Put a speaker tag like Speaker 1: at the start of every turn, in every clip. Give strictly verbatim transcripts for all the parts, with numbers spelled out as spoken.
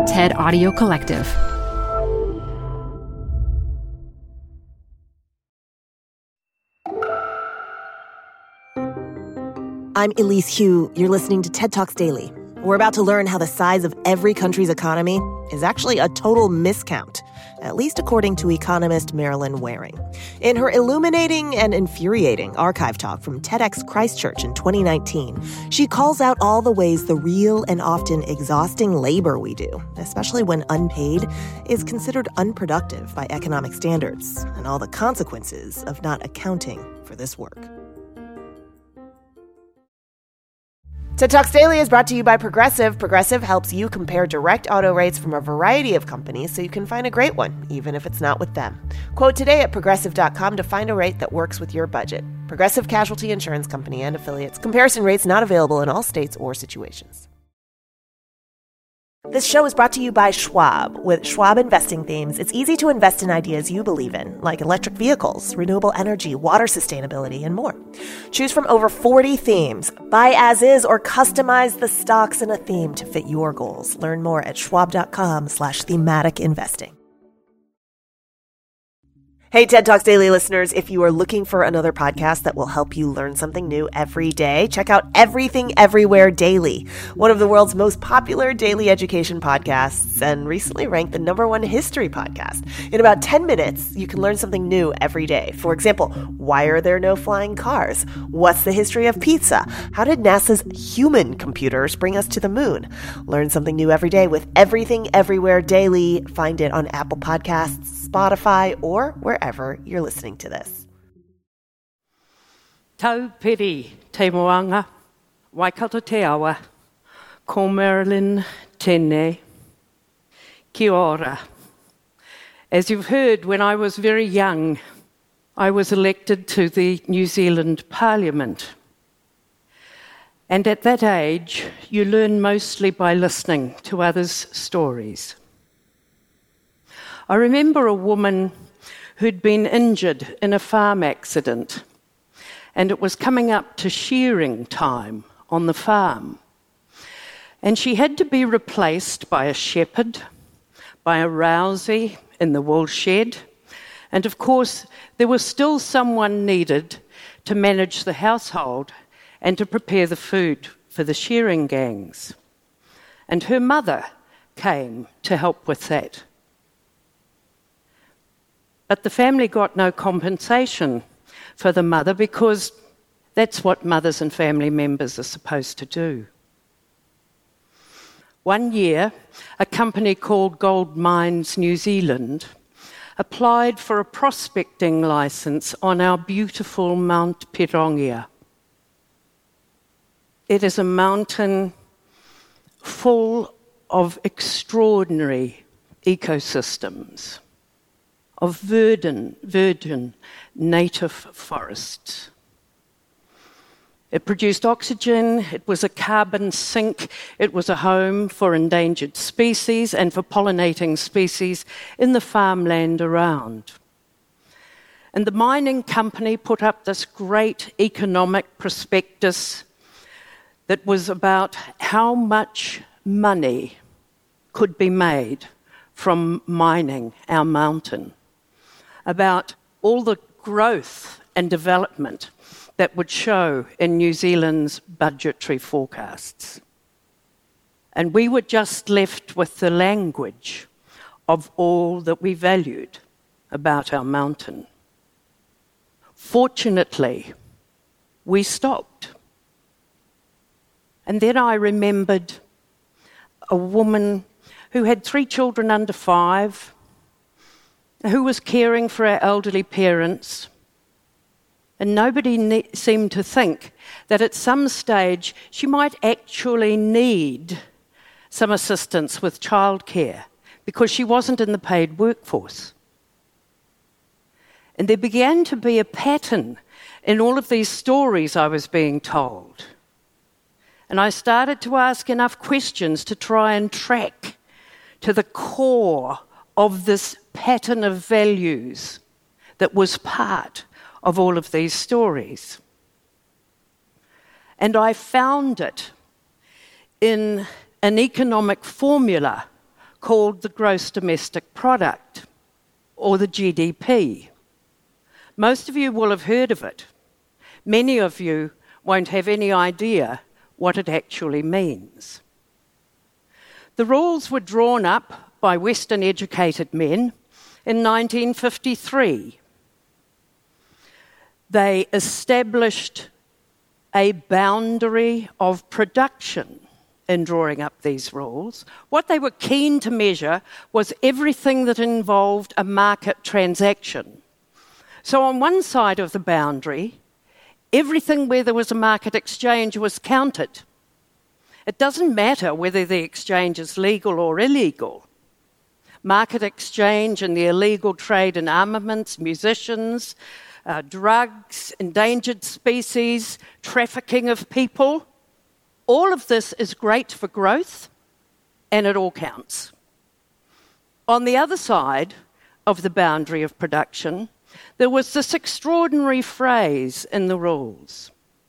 Speaker 1: TED Audio Collective.
Speaker 2: I'm Elise Hu. You're listening to TED Talks Daily. We're about to learn how the size of every country's economy is actually a total miscount, at least according to economist Marilyn Waring. In her illuminating and infuriating archive talk from TEDx Christchurch in twenty nineteen, she calls out all the ways the real and often exhausting labor we do, especially when unpaid, is considered unproductive by economic standards, and all the consequences of not accounting for this work. TED Talks Daily is brought to you by Progressive. Progressive helps you compare direct auto rates from a variety of companies so you can find a great one, even if it's not with them. Quote today at progressive dot com to find a rate that works with your budget. Progressive Casualty Insurance Company and affiliates. Comparison rates not available in all states or situations. This show is brought to you by Schwab. With Schwab investing themes, it's easy to invest in ideas you believe in, like electric vehicles, renewable energy, water sustainability, and more. Choose from over forty themes. Buy as is or customize the stocks in a theme to fit your goals. Learn more at schwab.com slash thematic investing. Hey, TED Talks Daily listeners, if you are looking for another podcast that will help you learn something new every day, check out Everything Everywhere Daily, one of the world's most popular daily education podcasts and recently ranked the number one history podcast. In about ten minutes, you can learn something new every day. For example, why are there no flying cars? What's the history of pizza? How did NASA's human computers bring us to the moon? Learn something new every day with Everything Everywhere Daily. Find it on Apple Podcasts, Spotify, or wherever you're listening to this.
Speaker 3: Tau piri te moanga, Waikato te awa, ko Marilyn tēnei, kia ora. As you've heard, when I was very young, I was elected to the New Zealand Parliament. And at that age, you learn mostly by listening to others' stories. I remember a woman who'd been injured in a farm accident, and it was coming up to shearing time on the farm. And she had to be replaced by a shepherd, by a rousey in the wool shed, and of course there was still someone needed to manage the household and to prepare the food for the shearing gangs. And her mother came to help with that. But the family got no compensation for the mother because that's what mothers and family members are supposed to do. One year, a company called Gold Mines New Zealand applied for a prospecting license on our beautiful Mount Pirongia. It is a mountain full of extraordinary ecosystems, of virgin, virgin native forests. It produced oxygen, it was a carbon sink, it was a home for endangered species and for pollinating species in the farmland around. And the mining company put up this great economic prospectus that was about how much money could be made from mining our mountain, about all the growth and development that would show in New Zealand's budgetary forecasts. And we were just left with the language of all that we valued about our mountain. Fortunately, we stopped. And then I remembered a woman who had three children under five, who was caring for our elderly parents. And nobody ne- seemed to think that at some stage she might actually need some assistance with childcare because she wasn't in the paid workforce. And there began to be a pattern in all of these stories I was being told. And I started to ask enough questions to try and track to the core of this pattern of values that was part of all of these stories. And I found it in an economic formula called the gross domestic product, or the G D P. Most of you will have heard of it. Many of you won't have any idea what it actually means. The rules were drawn up by Western-educated men in nineteen fifty-three. They established a boundary of production in drawing up these rules. What they were keen to measure was everything that involved a market transaction. So on one side of the boundary, everything where there was a market exchange was counted. It doesn't matter whether the exchange is legal or illegal. Market exchange and the illegal trade in armaments, musicians, uh, drugs, endangered species, trafficking of people, all of this is great for growth, and it all counts. On the other side of the boundary of production, there was this extraordinary phrase in the rules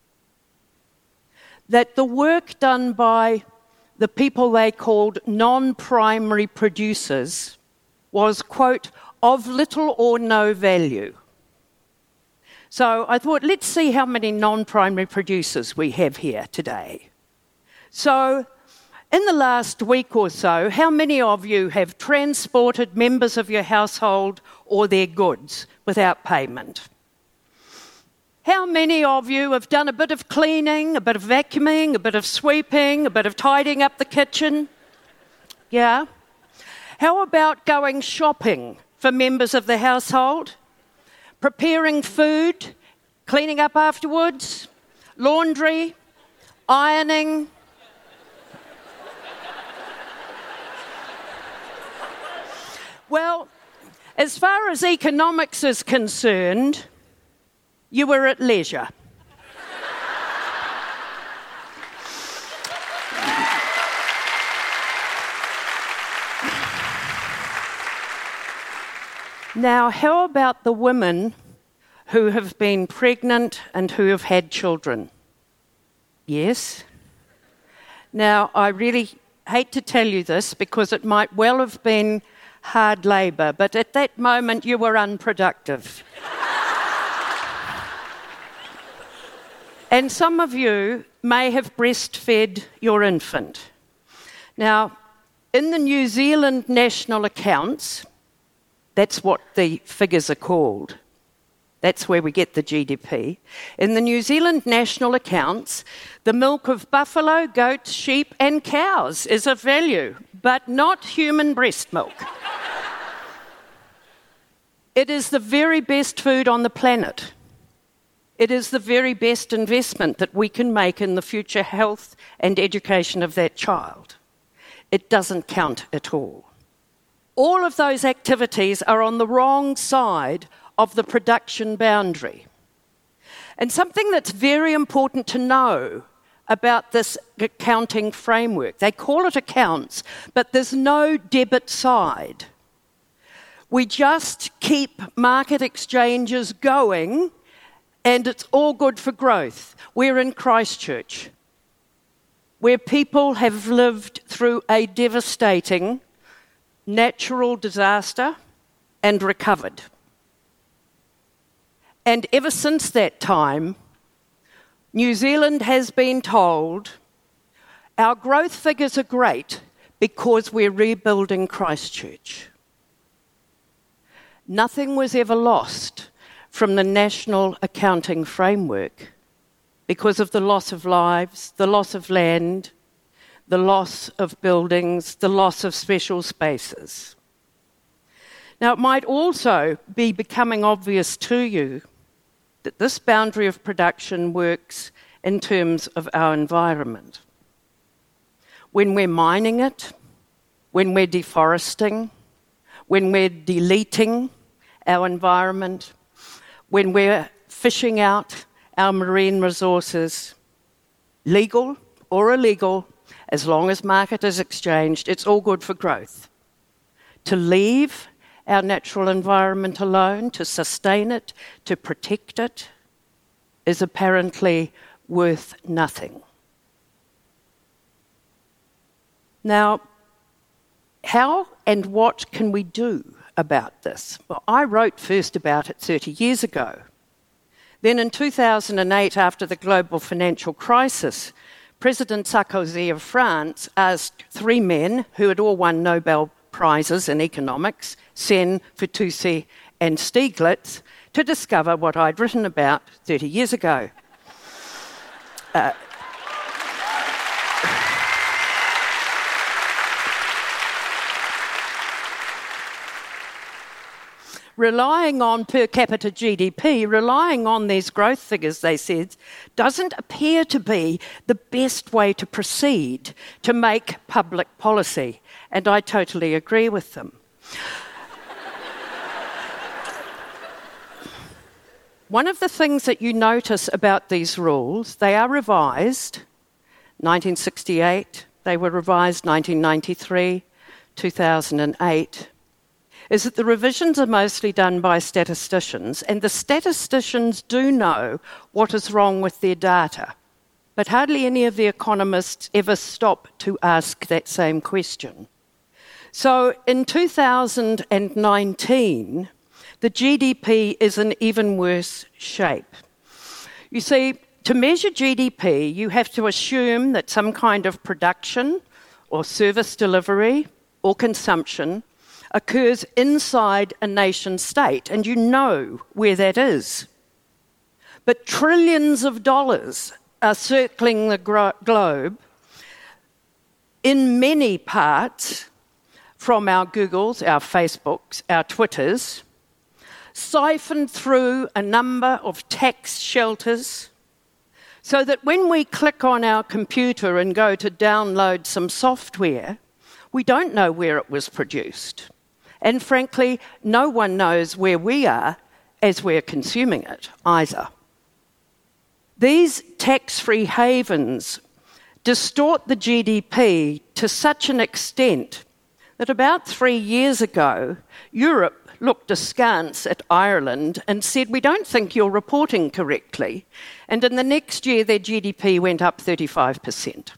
Speaker 3: that the work done by the people they called non-primary producers was, quote, of little or no value. So I thought, let's see how many non-primary producers we have here today. So in the last week or so, how many of you have transported members of your household or their goods without payment? How many of you have done a bit of cleaning, a bit of vacuuming, a bit of sweeping, a bit of tidying up the kitchen? Yeah. How about going shopping for members of the household? Preparing food, cleaning up afterwards, laundry, ironing? Well, as far as economics is concerned, you were at leisure. Now, how about the women who have been pregnant and who have had children? Yes? Now, I really hate to tell you this because it might well have been hard labour, but at that moment you were unproductive. And some of you may have breastfed your infant. Now, in the New Zealand national accounts, that's what the figures are called. That's where we get the G D P. In the New Zealand national accounts, the milk of buffalo, goats, sheep and cows is of value, but not human breast milk. It is the very best food on the planet. It is the very best investment that we can make in the future health and education of that child. It doesn't count at all. All of those activities are on the wrong side of the production boundary. And something that's very important to know about this accounting framework, they call it accounts, but there's no debit side. We just keep market exchanges going and it's all good for growth. We're in Christchurch, where people have lived through a devastating natural disaster and recovered. And ever since that time, New Zealand has been told our growth figures are great because we're rebuilding Christchurch. Nothing was ever lost from the national accounting framework because of the loss of lives, the loss of land, the loss of buildings, the loss of special spaces. Now, it might also be becoming obvious to you that this boundary of production works in terms of our environment. When we're mining it, when we're deforesting, when we're deleting our environment, when we're fishing out our marine resources, legal or illegal, as long as market is exchanged, it's all good for growth. To leave our natural environment alone, to sustain it, to protect it, is apparently worth nothing. Now, how and what can we do about this? Well, I wrote first about it thirty years ago. Then in two thousand eight, after the global financial crisis, President Sarkozy of France asked three men who had all won Nobel Prizes in economics, Sen, Fitoussi and Stiglitz, to discover what I'd written about thirty years ago. Uh, Relying on per capita G D P, relying on these growth figures, they said, doesn't appear to be the best way to proceed to make public policy. And I totally agree with them. One of the things that you notice about these rules, they are revised. nineteen sixty-eight, they were revised nineteen ninety-three, two thousand eight. Is that the revisions are mostly done by statisticians, and the statisticians do know what is wrong with their data. But hardly any of the economists ever stop to ask that same question. So in two thousand nineteen, the G D P is in even worse shape. You see, to measure G D P, you have to assume that some kind of production or service delivery or consumption occurs inside a nation state, and you know where that is. But trillions of dollars are circling the gro- globe in many parts from our Googles, our Facebooks, our Twitters, siphoned through a number of tax shelters, so that when we click on our computer and go to download some software, we don't know where it was produced. And frankly, no one knows where we are as we're consuming it either. These tax-free havens distort the G D P to such an extent that about three years ago, Europe looked askance at Ireland and said, we don't think you're reporting correctly. And in the next year, their G D P went up thirty-five percent.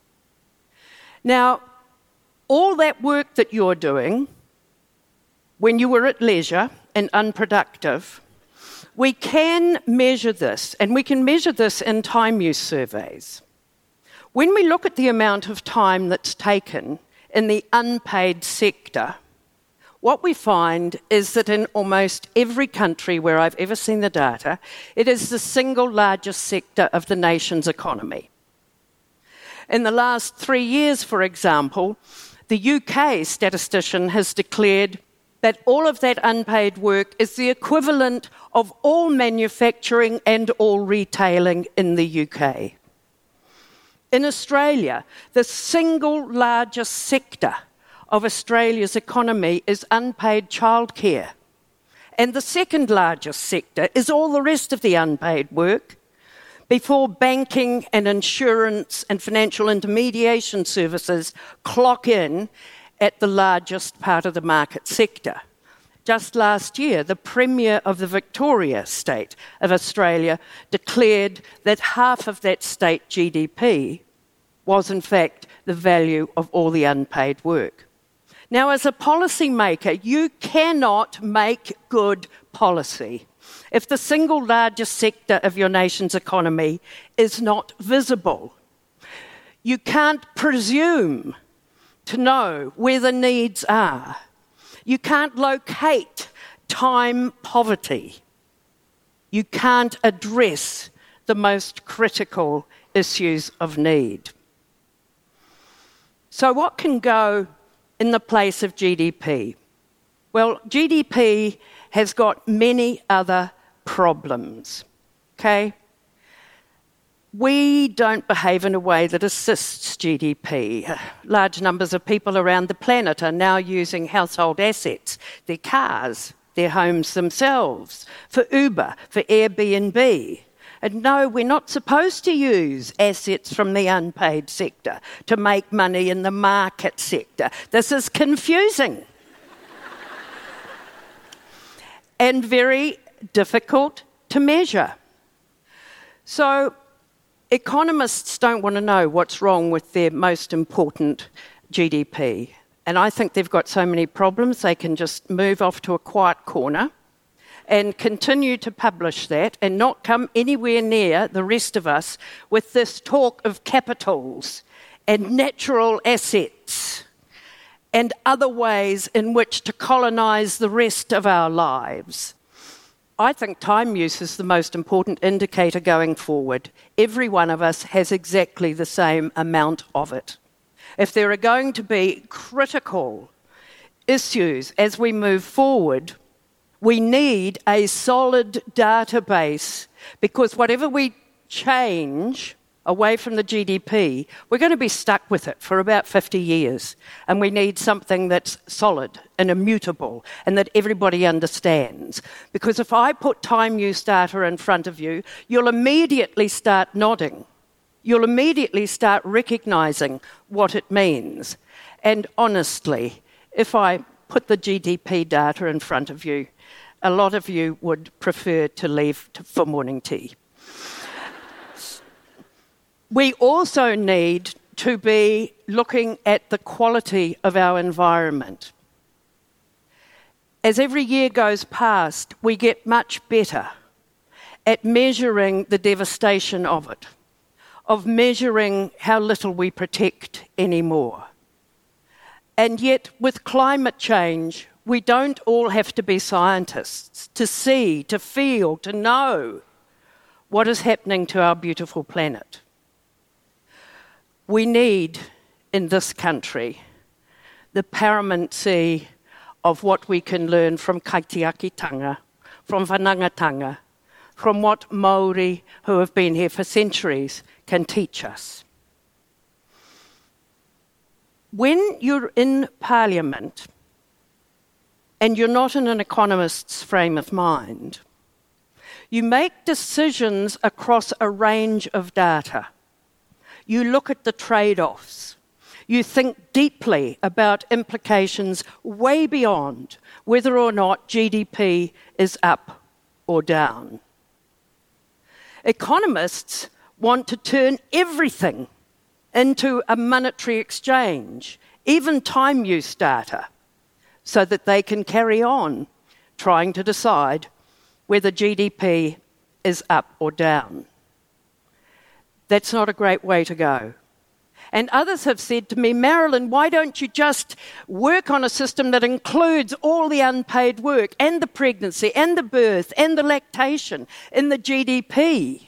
Speaker 3: Now, all that work that you're doing, when you were at leisure and unproductive, we can measure this, and we can measure this in time use surveys. When we look at the amount of time that's taken in the unpaid sector, what we find is that in almost every country where I've ever seen the data, it is the single largest sector of the nation's economy. In the last three years, for example, the U K statistician has declared that all of that unpaid work is the equivalent of all manufacturing and all retailing in the U K. In Australia, the single largest sector of Australia's economy is unpaid childcare. And the second largest sector is all the rest of the unpaid work, before banking and insurance and financial intermediation services clock in at the largest part of the market sector. Just last year, the Premier of the Victoria state of Australia declared that half of that state G D P was in fact the value of all the unpaid work. Now, as a policymaker, you cannot make good policy if the single largest sector of your nation's economy is not visible. You can't presume to know where the needs are. You can't locate time poverty. You can't address the most critical issues of need. So what can go in the place of G D P? Well, G D P has got many other problems, okay? We don't behave in a way that assists G D P. Large numbers of people around the planet are now using household assets, their cars, their homes themselves, for Uber, for Airbnb. And no, we're not supposed to use assets from the unpaid sector to make money in the market sector. This is confusing and very difficult to measure. So, economists don't want to know what's wrong with their most important G D P. And I think they've got so many problems, they can just move off to a quiet corner and continue to publish that and not come anywhere near the rest of us with this talk of capitals and natural assets and other ways in which to colonise the rest of our lives. I think time use is the most important indicator going forward. Every one of us has exactly the same amount of it. If there are going to be critical issues as we move forward, we need a solid database, because whatever we change away from the G D P, we're going to be stuck with it for about fifty years. And we need something that's solid and immutable and that everybody understands. Because if I put time use data in front of you, you'll immediately start nodding. You'll immediately start recognising what it means. And honestly, if I put the G D P data in front of you, a lot of you would prefer to leave to, for morning tea. We also need to be looking at the quality of our environment. As every year goes past, we get much better at measuring the devastation of it, of measuring how little we protect anymore. And yet, with climate change, we don't all have to be scientists to see, to feel, to know what is happening to our beautiful planet. We need, in this country, the paramountcy of what we can learn from Kaitiakitanga, from Whanangatanga, from what Māori, who have been here for centuries, can teach us. When you're in Parliament and you're not in an economist's frame of mind, you make decisions across a range of data. You look at the trade-offs. You think deeply about implications way beyond whether or not G D P is up or down. Economists want to turn everything into a monetary exchange, even time use data, so that they can carry on trying to decide whether G D P is up or down. That's not a great way to go. And others have said to me, Marilyn, why don't you just work on a system that includes all the unpaid work and the pregnancy and the birth and the lactation in the G D P?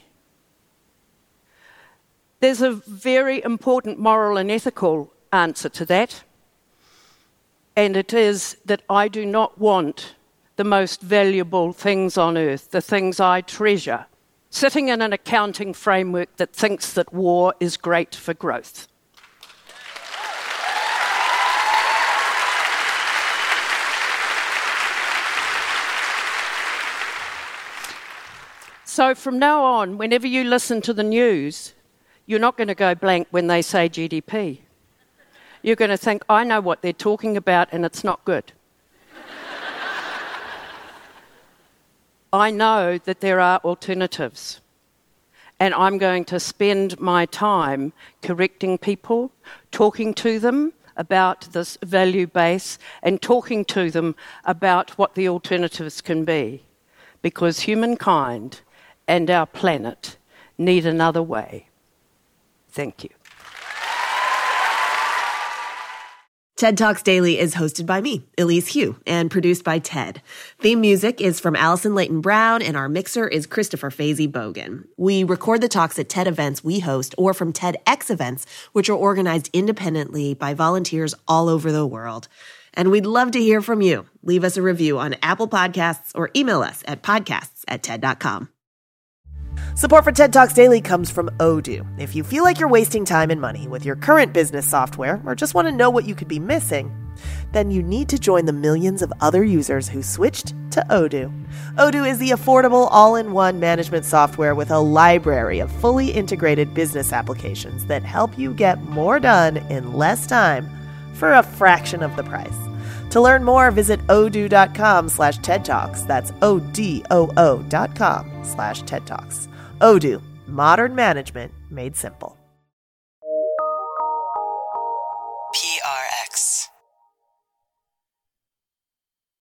Speaker 3: There's a very important moral and ethical answer to that. And it is that I do not want the most valuable things on earth, the things I treasure, sitting in an accounting framework that thinks that war is great for growth. So from now on, whenever you listen to the news, you're not going to go blank when they say G D P. You're going to think, I know what they're talking about and it's not good. I know that there are alternatives, and I'm going to spend my time correcting people, talking to them about this value base and talking to them about what the alternatives can be, because humankind and our planet need another way. Thank you.
Speaker 2: TED Talks Daily is hosted by me, Elise Hu, and produced by TED. Theme music is from Allison Leighton Brown, and our mixer is Christopher Fazy Bogan. We record the talks at TED events we host or from TEDx events, which are organized independently by volunteers all over the world. And we'd love to hear from you. Leave us a review on Apple Podcasts or email us at podcasts at TED dot com. Support for TED Talks Daily comes from Odoo. If you feel like you're wasting time and money with your current business software or just want to know what you could be missing, then you need to join the millions of other users who switched to Odoo. Odoo is the affordable all-in-one management software with a library of fully integrated business applications that help you get more done in less time for a fraction of the price. To learn more, visit odoo.com slash TED Talks. That's O-D-O-O dot com slash TED Talks. Odoo, modern management made simple.